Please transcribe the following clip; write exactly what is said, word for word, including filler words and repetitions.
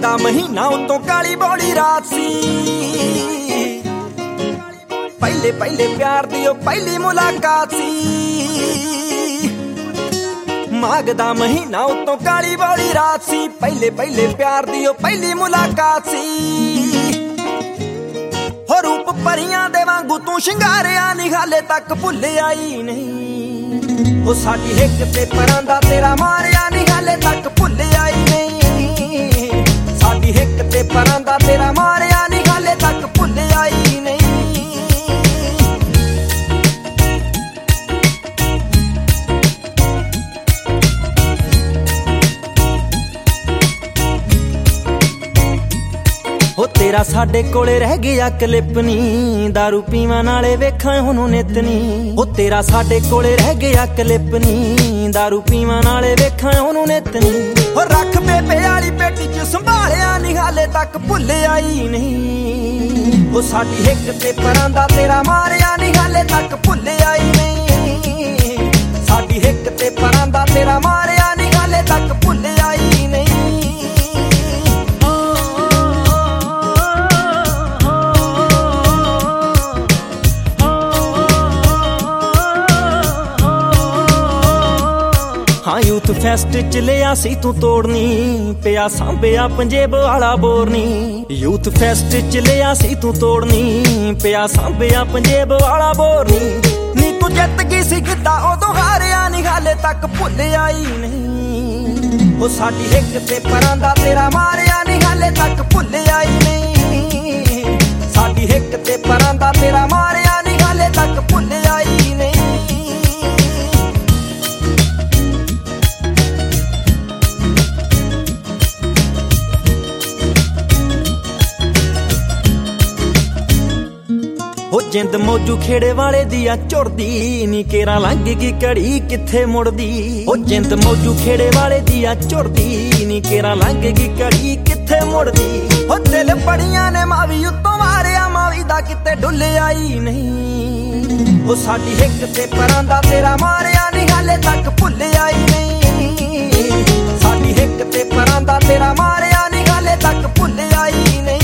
ਦਾ ਮਹੀਨਾ ਉਤੋਂ ਕਾਲੀ ਬੋਲੀ ਰਾਤ ਸੀ। ਪਹਿਲੇ ਪਹਿਲੇ ਪਿਆਰ ਦੀ ਉਹ ਪਹਿਲੀ ਮੁਲਾਕਾਤ ਸੀ। ਮਾਘ ਦਾ ਮਹੀਨਾ ਉਤੋਂ ਕਾਲੀ ਬੋਲੀ ਰਾਤ ਸੀ। ਪਹਿਲੇ ਪਹਿਲੇ ਪਿਆਰ ਦੀ ਉਹ ਪਹਿਲੀ ਮੁਲਾਕਾਤ ਸੀ। ਹੋ ਰੂਪ ਪਰੀਆਂ ਦੇ ਵਾਂਗੂ ਤੂੰ ਸ਼ਿੰਗਾਰਿਆ ਨੀ ਹਾਲੇ ਤੱਕ ਭੁੱਲਿਆ ਹੀ ਨਹੀਂ। ਉਹ ਸਾਡੀ ਹਿੱਕ ਤੇ ਪਰਾਂ ਦਾ ਤੇਰਾ ਮਾਰਿਆ ਨੀ ਹਾਲੇ ਤੱਕ ਭੁੱਲਿਆ ਹੀ ਨਹੀਂ। ਸਾਡੀ ਹਿੱਕ ਤੇ ਪਰਾਂ ਦਾ ਤੇਰਾ ਮਾਰਿਆ ਨੀ ਹਾਲੇ ਤੱਕ ਭੁੱਲਿਆ ਹੀ ਨਹੀਂ। ਹੋ ਤੇਰਾ ਸਾਡੇ ਕੋਲੇ ਰਹਿ ਗਿਆ ਕਲਿੱਪ ਨੀ, ਦਾਰੂ ਪੀਵਾਂ ਨਾਲੇ ਵੇਖਾਂ ਉਹਨੂੰ ਨਿੱਤ ਨੀ। ਹੋ ਤੇਰਾ ਸਾਡੇ ਕੋਲੇ ਰਹਿ ਗਿਆ ਕਲਿੱਪ ਨੀ, ਦਾਰੂ ਪੀਵਾਂ ਨਾਲੇ ਵੇਖਾਂ ਉਹਨੂੰ ਨਿੱਤ ਨੀ। ਹੋ ਰੱਖ ਬੇਬੇ ਵਾਲੀ ਪੇਟੀ ਚ ਸੰਭਾਲਿਆ ਨੀ ਹਾਲੇ ਤੱਕ ਭੁੱਲਿਆ ਹੀ ਨਹੀਂ। ਹੋ ਸਾਡੀ ਹਿੱਕ ਤੇ ਪਰਾਂ ਦਾ ਤੇਰਾ ਮਾਰਿਆ ਨੀ ਹਾਲੇ ਤੱਕ ਭੁੱਲਿਆ ਹੀ ਨਹੀਂ। ਸਾਡੀ ਹਿੱਕ ਤੇ ਪਰਾਂ ਦਾ ਤੇਰਾ ਮਾਰਿਆ ਨੀ ਹਾਲੇ ਤੱਕ ਭੁੱਲਿਆ ਹੀ ਨਹੀਂ। ਹਾਂ ਯੂਥ ਫੈਸਟ ਚ ਲਿਆ ਸੀ ਤੂੰ ਤੋੜਨੀ, ਪਿਆ ਸਾਂਭਿਆ ਪੰਜੇਬ ਵਾਲਾ ਬੋਰਨੀ। ਯੂਥ ਫੈਸਟ ਚ ਲਿਆ ਸੀ ਤੂੰ ਤੋੜਨੀ, ਪਿਆ ਸਾਂਭਿਆ ਪੰਜੇਬ ਵਾਲਾ ਬੋਰਨੀ। ਨੀ ਤੂੰ ਜਿੱਤ ਗਈ ਸੀ ਗਿੱਧਾ ਉਦੋਂ ਹਾਰਿਆ ਨੀ ਹਾਲੇ ਤੱਕ ਭੁੱਲਿਆ ਹੀ ਨਹੀਂ। ਉਹ ਸਾਡੀ ਹਿੱਕ ਤੇ ਪਰਾਂ ਦਾ ਤੇਰਾ ਮਾਰਿਆ ਨੀ ਹਾਲੇ ਤੱਕ ਭੁੱਲਿਆ ਹੀ ਨਹੀਂ। ਸਾਡੀ ਹਿੱਕ ਤੇ ਪਰਾਂ ਦਾ ਤੇਰਾ ਮਾਰਿਆ ਨੀ ਹਾਲੇ ਤੱਕ ਭੁੱਲਿਆ ਹੀ ਨਹੀਂ। ਹੋ ਜਿੰਦ ਮੌਜੂ ਖੇੜੇ ਵਾਲੇ ਦੀ ਆ ਝੁਰਦੀ ਨੀ, ਕੇਰਾ ਲੰਘ ਗਈ ਘੜੀ ਕਿੱਥੇ ਮੁੜਦੀ। ਹੋ ਜਿੰਦ ਮੌਜੂ ਖੇੜੇ ਵਾਲੇ ਦੀ ਆ ਝੁਰਦੀ ਨੀ, ਕੇਰਾ ਲੰਘ ਗਈ ਘੜੀ ਕਿੱਥੇ ਮੁੜਦੀ। ਹੋ ਦਿਲ ਬੜੀਆਂ ਨੇ ਮਾਵੀ ਉੱਤੋਂ ਮਾਰਿਆ, ਮਾਵੀ ਦਾ ਕਿਤੇ ਡੁੱਲਿਆ ਹੀ ਨਹੀਂ। ਹੋ ਸਾਡੀ ਹਿੱਕ ਤੇ ਪਰਾਂ ਦਾ ਤੇਰਾ ਮਾਰਿਆ ਨੀ ਹਾਲੇ ਤੱਕ ਭੁੱਲਿਆ ਹੀ ਨਹੀਂ। ਸਾਡੀ ਹਿੱਕ ਤੇ ਪਰਾਂ ਦਾ ਤੇਰਾ ਮਾਰਿਆ ਨੀ ਹਾਲੇ ਤੱਕ ਭੁੱਲਿਆ ਹੀ ਨਹੀਂ।